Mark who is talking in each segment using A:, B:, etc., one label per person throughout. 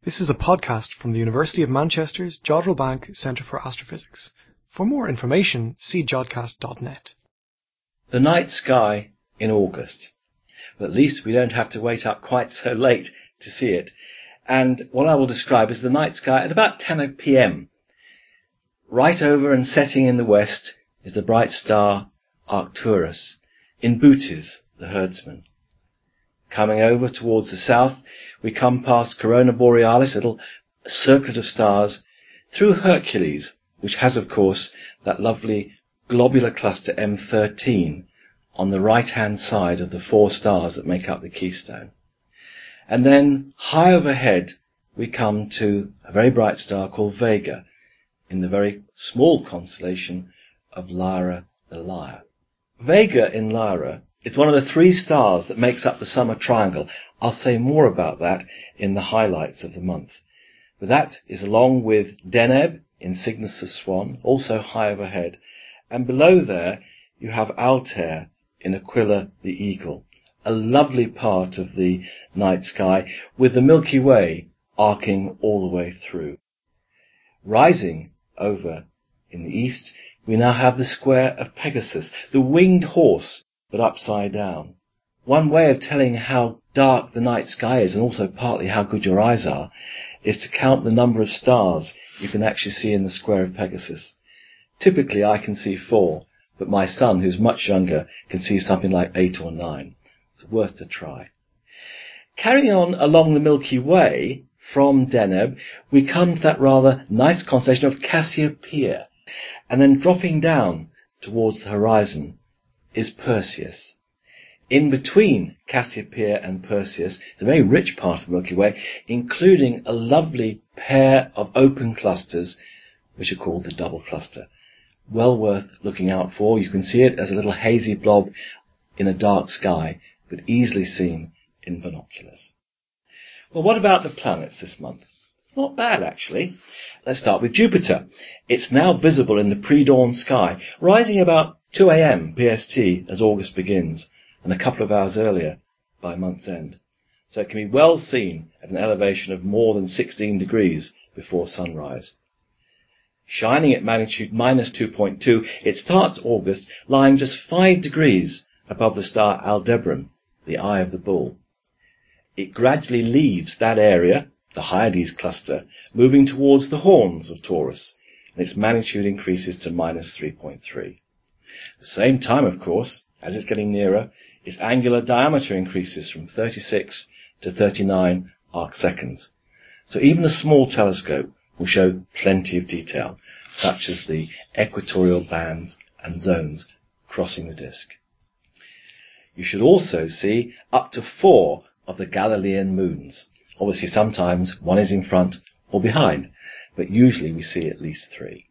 A: This is a podcast from the University of Manchester's Jodrell Bank Centre for Astrophysics. For more information, see jodcast.net.
B: The night sky in August. But at least we don't have to wait up quite so late to see it. And what I will describe is the night sky at about 10 p.m. Right over and setting in the west is the bright star Arcturus, in Bootes, the herdsman. Coming over towards the south, we come past Corona Borealis, a little circlet of stars, through Hercules, which has, of course, that lovely globular cluster M13 on the right-hand side of the four stars that make up the keystone. And then, high overhead, we come to a very bright star called Vega, in the very small constellation of Lyra the Lyre. Vega in Lyra is one of the three stars that makes up the summer triangle. I'll say more about that in the highlights of the month. But that is along with Deneb in Cygnus the Swan, also high overhead. And below there you have Altair in Aquila the Eagle, a lovely part of the night sky with the Milky Way arcing all the way through. Rising over in the east, we now have the square of Pegasus, the winged horse, but upside down. One way of telling how dark the night sky is, and also partly how good your eyes are, is to count the number of stars you can actually see in the square of Pegasus. Typically I can see 4, but my son, who's much younger, can see something like 8 or 9. It's worth a try. Carrying on along the Milky Way, from Deneb, we come to that rather nice constellation of Cassiopeia, and then dropping down towards the horizon is Perseus. In between Cassiopeia and Perseus is a very rich part of the Milky Way, including a lovely pair of open clusters, which are called the double cluster. Well worth looking out for. You can see it as a little hazy blob in a dark sky, but easily seen in binoculars. Well, what about the planets this month? Not bad, actually. Let's start with Jupiter. It's now visible in the pre-dawn sky, rising about 2 a.m. PST as August begins, and a couple of hours earlier by month's end. So it can be well seen at an elevation of more than 16 degrees before sunrise. Shining at magnitude minus 2.2, it starts August lying just 5 degrees above the star Aldebaran, the Eye of the Bull. It gradually leaves that area, the Hyades cluster, moving towards the horns of Taurus, and its magnitude increases to minus 3.3. At the same time, of course, as it's getting nearer, its angular diameter increases from 36 to 39 arcseconds. So even a small telescope will show plenty of detail, such as the equatorial bands and zones crossing the disk. You should also see up to 4 of the Galilean moons. Obviously, sometimes one is in front or behind, but usually we see at least 3.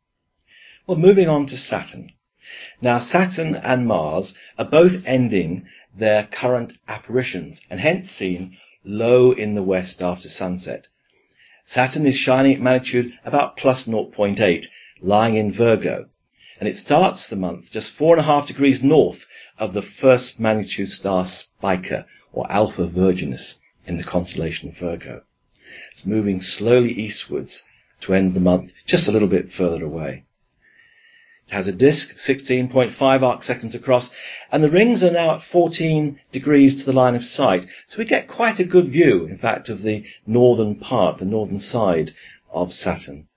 B: Well, moving on to Saturn. Now, Saturn and Mars are both ending their current apparitions, and hence seen low in the west after sunset. Saturn is shining at magnitude about plus 0.8, lying in Virgo, and it starts the month just 4.5 degrees north of the first magnitude star Spica, or Alpha Virginis, in the constellation of Virgo. It's moving slowly eastwards to end the month just a little bit further away. It has a disk 16.5 arcseconds across, and the rings are now at 14 degrees to the line of sight, so we get quite a good view, in fact, of the northern part, the northern side of Saturn.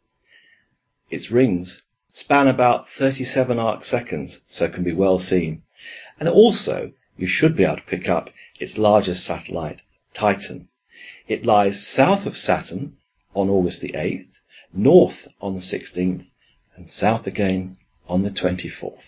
B: Its rings span about 37 arcseconds, so it can be well seen. And also, you should be able to pick up its largest satellite, Titan. It lies south of Saturn on August the 8th, north on the 16th, and south again on the 24th.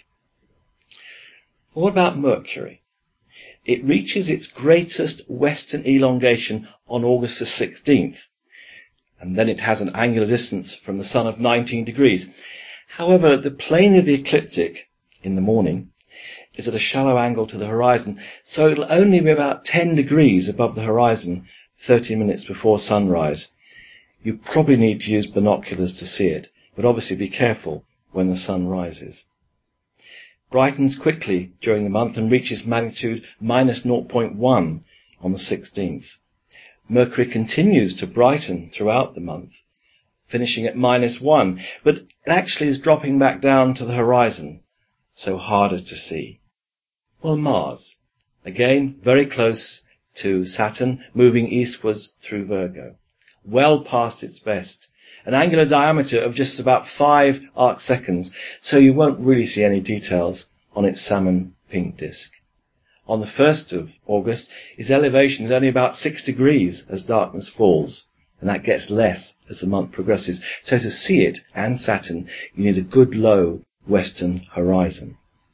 B: What about Mercury? It reaches its greatest western elongation on August the 16th, and then it has an angular distance from the Sun of 19 degrees. However, the plane of the ecliptic in the morning is at a shallow angle to the horizon, so it'll only be about 10 degrees above the horizon 30 minutes before sunrise. You probably need to use binoculars to see it, but obviously be careful when the sun rises. Brightens quickly during the month and reaches magnitude minus 0.1 on the 16th. Mercury continues to brighten throughout the month, finishing at -1, but it actually is dropping back down to the horizon, so harder to see. Well, Mars, again very close to Saturn, moving eastwards through Virgo, well past its best, an angular diameter of just about 5 arcseconds, so you won't really see any details on its salmon pink disk. On the 1st of August, its elevation is only about 6 degrees as darkness falls, and that gets less as the month progresses. So to see it and Saturn, you need a good low western horizon.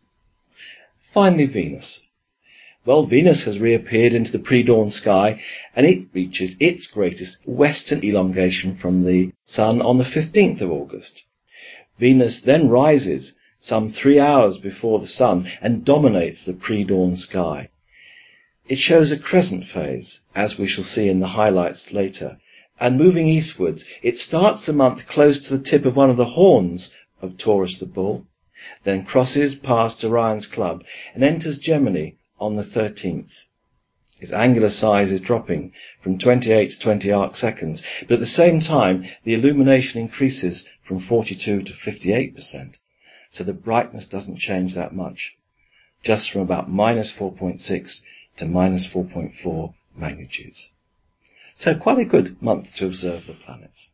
B: Finally, Venus. Well, Venus has reappeared into the pre-dawn sky, and it reaches its greatest western elongation from the Sun on the 15th of August. Venus then rises some 3 hours before the Sun and dominates the pre-dawn sky. It shows a crescent phase, as we shall see in the highlights later, and moving eastwards, it starts the month close to the tip of one of the horns of Taurus the Bull, then crosses past Orion's Club and enters Gemini on the 13th. Its angular size is dropping from 28 to 20 arcseconds, but at the same time the illumination increases from 42 to 58%, so the brightness doesn't change that much, just from about -4.6 to -4.4 magnitudes. So quite a good month to observe the planets.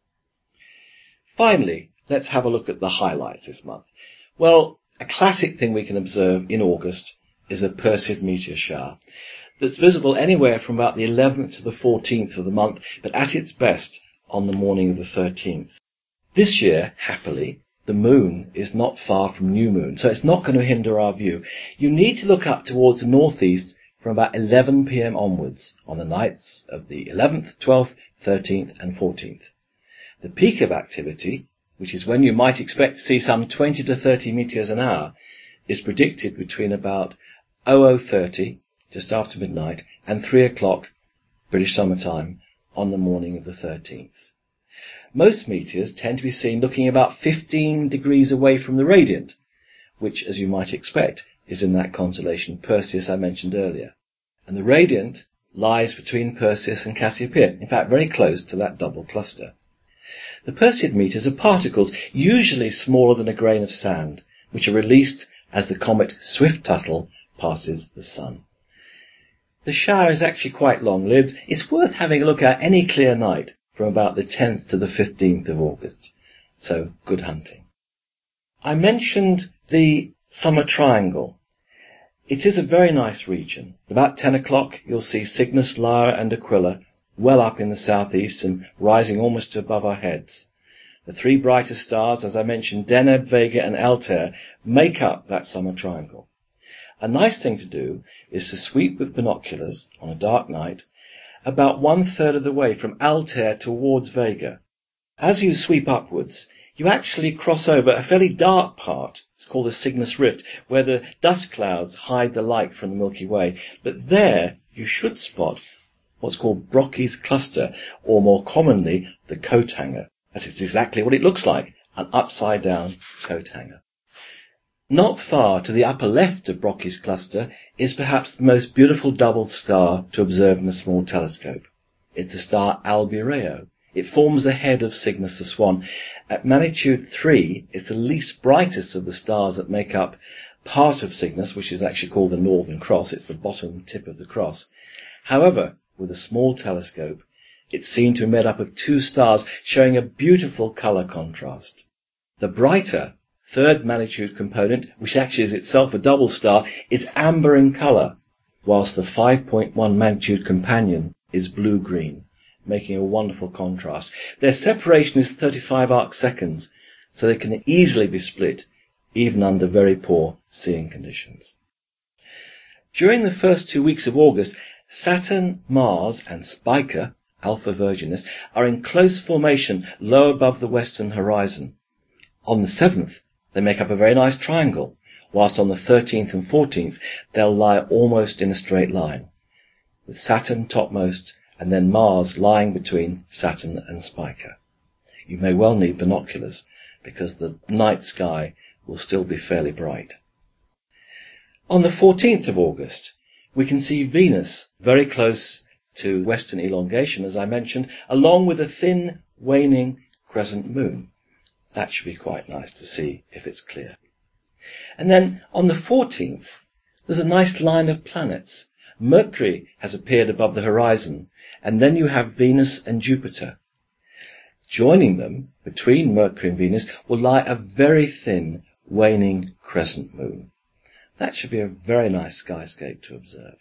B: Finally, let's have a look at the highlights this month. Well, a classic thing we can observe in August is a Perseid meteor shower that's visible anywhere from about the 11th to the 14th of the month, but at its best on the morning of the 13th. This year, happily, the moon is not far from new moon, so it's not going to hinder our view. You need to look up towards the northeast from about 11 p.m. onwards on the nights of the 11th, 12th, 13th and 14th. The peak of activity, which is when you might expect to see some 20 to 30 meteors an hour, is predicted between about 00:30, just after midnight, and 3 o'clock British Summer Time on the morning of the 13th. Most meteors tend to be seen looking about 15 degrees away from the radiant, which, as you might expect, is in that constellation Perseus I mentioned earlier. And the radiant lies between Perseus and Cassiopeia, in fact very close to that double cluster. The Perseid meteors are particles usually smaller than a grain of sand, which are released as the comet Swift-Tuttle passes the Sun. The shower is actually quite long-lived. It's worth having a look at any clear night from about the 10th to the 15th of August. So, good hunting. I mentioned the Summer Triangle. It is a very nice region. About 10 o'clock you'll see Cygnus, Lyra and Aquila well up in the southeast and rising almost above our heads. The three brightest stars, as I mentioned, Deneb, Vega and Altair, make up that Summer Triangle. A nice thing to do is to sweep with binoculars on a dark night about 1/3 of the way from Altair towards Vega. As you sweep upwards, you actually cross over a fairly dark part, it's called the Cygnus Rift, where the dust clouds hide the light from the Milky Way. But there you should spot what's called Brocchi's cluster, or more commonly, the coat hanger. That is exactly what it looks like, an upside-down coat hanger. Not far to the upper left of Brocchi's cluster is perhaps the most beautiful double star to observe in a small telescope. It's the star Albireo. It forms the head of Cygnus the Swan. At magnitude 3, it's the least brightest of the stars that make up part of Cygnus, which is actually called the Northern Cross. It's the bottom tip of the cross. However, with a small telescope, it's seen to be made up of two stars showing a beautiful colour contrast. The brighter third magnitude component, which actually is itself a double star, is amber in colour, whilst the 5.1 magnitude companion is blue-green, making a wonderful contrast. Their separation is 35 arcseconds, so they can easily be split, even under very poor seeing conditions. During the first 2 weeks of August, Saturn, Mars and Spica, Alpha Virginis, are in close formation low above the western horizon. On the 7th, they make up a very nice triangle, whilst on the 13th and 14th they'll lie almost in a straight line, with Saturn topmost and then Mars lying between Saturn and Spica. You may well need binoculars, because the night sky will still be fairly bright. On the 14th of August, we can see Venus very close to western elongation, as I mentioned, along with a thin, waning crescent moon. That should be quite nice to see if it's clear. And then on the 14th, there's a nice line of planets. Mercury has appeared above the horizon, and then you have Venus and Jupiter. Joining them, between Mercury and Venus, will lie a very thin, waning crescent moon. That should be a very nice skyscape to observe.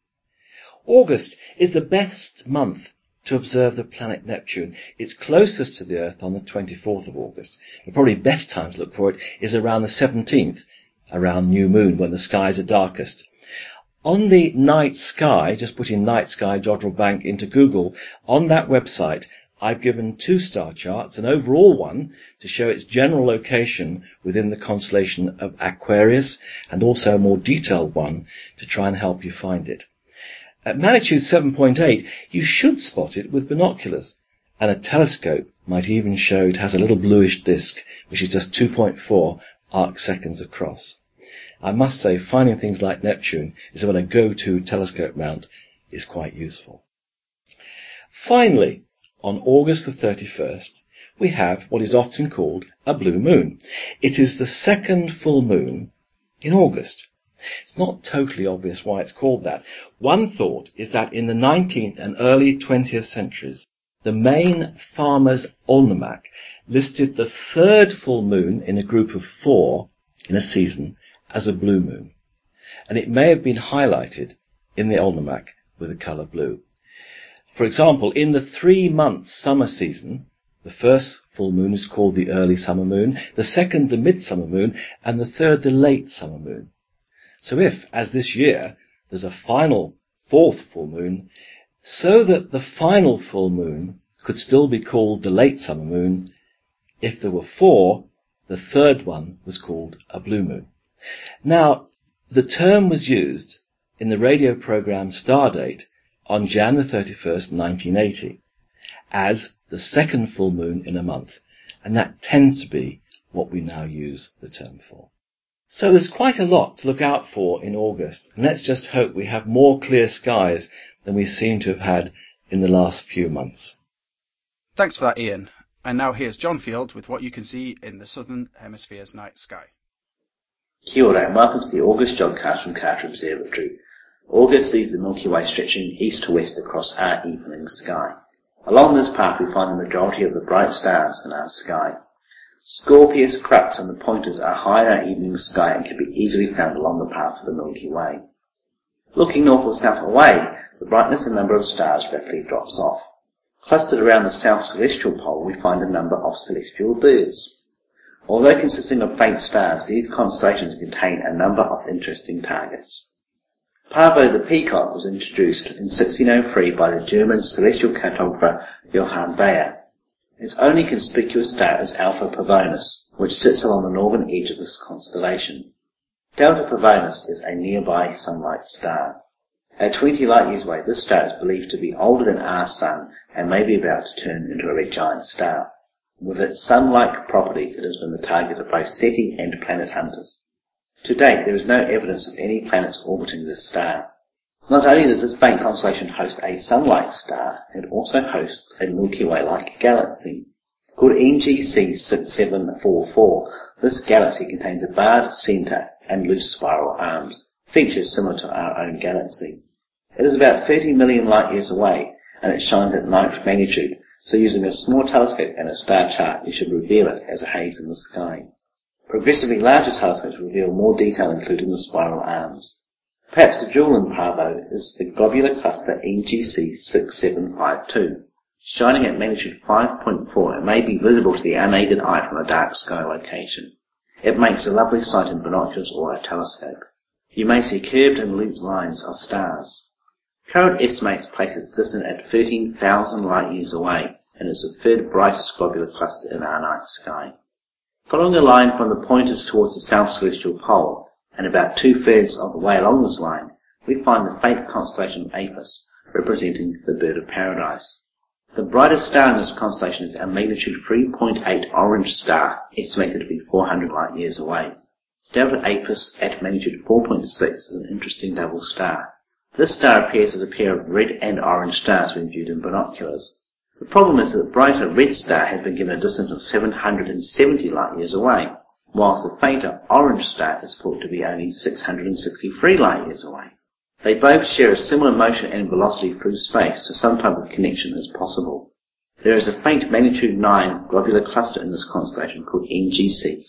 B: August is the best month to observe the planet Neptune. It's closest to the Earth on the 24th of August. The probably best time to look for it is around the 17th, around new moon, when the skies are darkest. On the night sky, just put in night sky Jodrell Bank into Google, on that website I've given 2 star charts, an overall one to show its general location within the constellation of Aquarius, and also a more detailed one to try and help you find it. At magnitude 7.8, you should spot it with binoculars, and a telescope might even show it has a little bluish disk, which is just 2.4 arc-seconds across. I must say, finding things like Neptune is when a go-to telescope mount is quite useful. Finally, on August the 31st, we have what is often called a blue moon. It is the second full moon in August. It's not totally obvious why it's called that. One thought is that in the 19th and early 20th centuries, the Maine Farmer's Almanac listed the third full moon in a group of 4 in a season as a blue moon, and it may have been highlighted in the almanac with the colour blue. For example, in the 3-month summer season, the first full moon is called the early summer moon, the second the midsummer moon, and the third the late summer moon. So if, as this year, there's a final 4th full moon, so that the final full moon could still be called the late summer moon, if there were 4, the third one was called a blue moon. Now, the term was used in the radio program Stardate on Jan the 31st, 1980, as the second full moon in a month, and that tends to be what we now use the term for. So there's quite a lot to look out for in August, and let's just hope we have more clear skies than we seem to have had in the last few months.
C: Thanks for that, Ian. And now here's John Field with what you can see in the Southern Hemisphere's night sky.
D: Kia ora and welcome to the August Jodcast from Carter Observatory. August sees the Milky Way stretching east to west across our evening sky. Along this path we find the majority of the bright stars in our sky. Scorpius, Crux and the Pointers are high in our evening sky and can be easily found along the path of the Milky Way. Looking north or south away, the brightness and number of stars rapidly drops off. Clustered around the south celestial pole we find a number of celestial birds. Although consisting of faint stars, these constellations contain a number of interesting targets. Pavo the peacock was introduced in 1603 by the German celestial cartographer Johann Bayer. Its only conspicuous star is Alpha Pavonis, which sits along the northern edge of this constellation. Delta Pavonis is a nearby sun-like star. At 20 light-years away, this star is believed to be older than our Sun and may be about to turn into a red giant star. With its sun-like properties, it has been the target of both SETI and planet hunters. To date, there is no evidence of any planets orbiting this star. Not only does this faint constellation host a sun-like star, it also hosts a Milky Way-like galaxy. Called NGC 6744, this galaxy contains a barred center and loose spiral arms, features similar to our own galaxy. It is about 30 million light-years away, and it shines at night magnitude, so using a small telescope and a star chart, you should reveal it as a haze in the sky. Progressively larger telescopes reveal more detail, including the spiral arms. Perhaps the jewel in Pavo is the globular cluster NGC 6752. Shining at magnitude 5.4, it may be visible to the unaided eye from a dark sky location. It makes a lovely sight in binoculars or a telescope. You may see curved and looped lines of stars. Current estimates place its distance at 13,000 light-years away, and is the third brightest globular cluster in our night sky. Following a line from the Pointers towards the south celestial pole, and about 2/3 of the way along this line, we find the faint constellation Apis, representing the bird of paradise. The brightest star in this constellation is a magnitude 3.8 orange star, estimated to be 400 light-years away. Delta Apis at magnitude 4.6 is an interesting double star. This star appears as a pair of red and orange stars when viewed in binoculars. The problem is that the brighter red star has been given a distance of 770 light-years away, whilst the fainter orange star is thought to be only 663 light-years away. They both share a similar motion and velocity through space, so some type of connection is possible. There is a faint magnitude 9 globular cluster in this constellation called NGC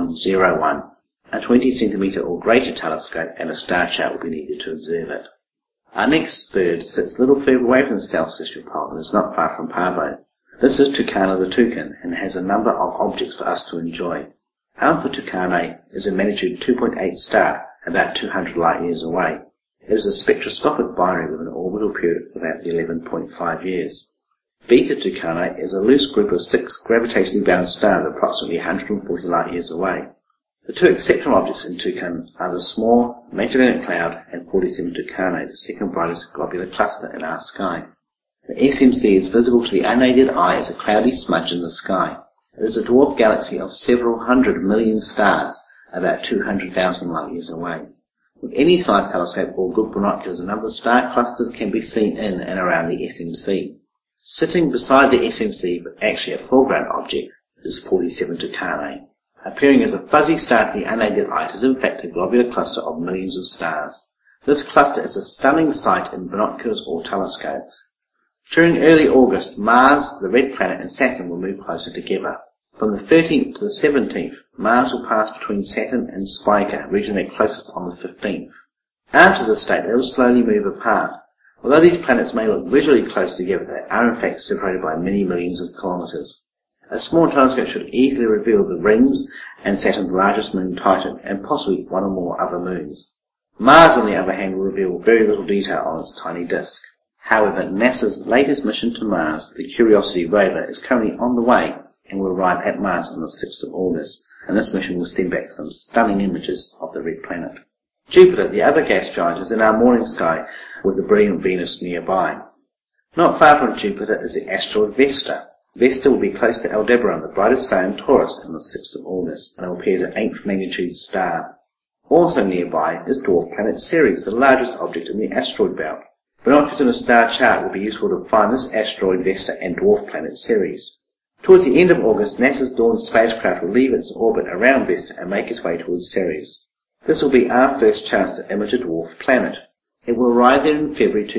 D: 6101. A 20 centimetre or greater telescope and a star chart will be needed to observe it. Our next bird sits a little further away from the South Celestial Pole and is not far from Pavo. This is Tucana the Toucan and has a number of objects for us to enjoy. Alpha Tucanae is a magnitude 2.8 star, about 200 light-years away. It is a spectroscopic binary with an orbital period of about 11.5 years. Beta Tucanae is a loose group of 6 gravitationally bound stars approximately 140 light-years away. The two exceptional objects in Tucana are the small Magellanic Cloud and 47 Tucanae, the second brightest globular cluster in our sky. The SMC is visible to the unaided eye as a cloudy smudge in the sky. It is a dwarf galaxy of several hundred million stars, about 200,000 light-years away. With any size telescope or good binoculars, a number of star clusters can be seen in and around the SMC. Sitting beside the SMC, but actually a foreground object, is 47 Tucanae. Appearing as a fuzzy star to the unaided eye, it is in fact a globular cluster of millions of stars. This cluster is a stunning sight in binoculars or telescopes. During early August, Mars, the red planet, and Saturn will move closer together. From the 13th to the 17th, Mars will pass between Saturn and Spica, reaching their closest on the 15th. After this date, they will slowly move apart. Although these planets may look visually close together, they are in fact separated by many millions of kilometres. A small telescope should easily reveal the rings and Saturn's largest moon, Titan, and possibly one or more other moons. Mars, on the other hand, will reveal very little detail on its tiny disk. However, NASA's latest mission to Mars, the Curiosity rover, is currently on the way and will arrive at Mars on the 6th of August, and this mission will send back some stunning images of the red planet. Jupiter, the other gas giant, is in our morning sky with the brilliant Venus nearby. Not far from Jupiter is the asteroid Vesta. Vesta will be close to Aldebaran, the brightest star in Taurus, on the 6th of August, and it will appear as an 8th magnitude star. Also nearby is dwarf planet Ceres, the largest object in the asteroid belt. Binoculars and a star chart will be useful to find this asteroid Vesta and dwarf planet Ceres. Towards the end of August, NASA's Dawn spacecraft will leave its orbit around Vesta and make its way towards Ceres. This will be our first chance to image a dwarf planet. It will arrive there in February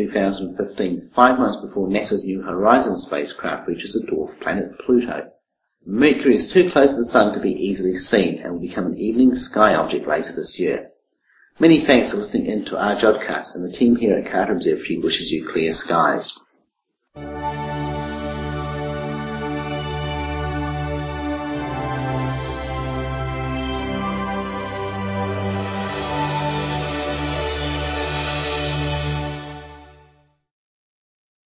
D: 2015, 5 months before NASA's New Horizons spacecraft reaches the dwarf planet Pluto. Mercury is too close to the Sun to be easily seen and will become an evening sky object later this year. Many thanks for listening in to our Jodcast, and the team here at Carter Observatory wishes you clear skies.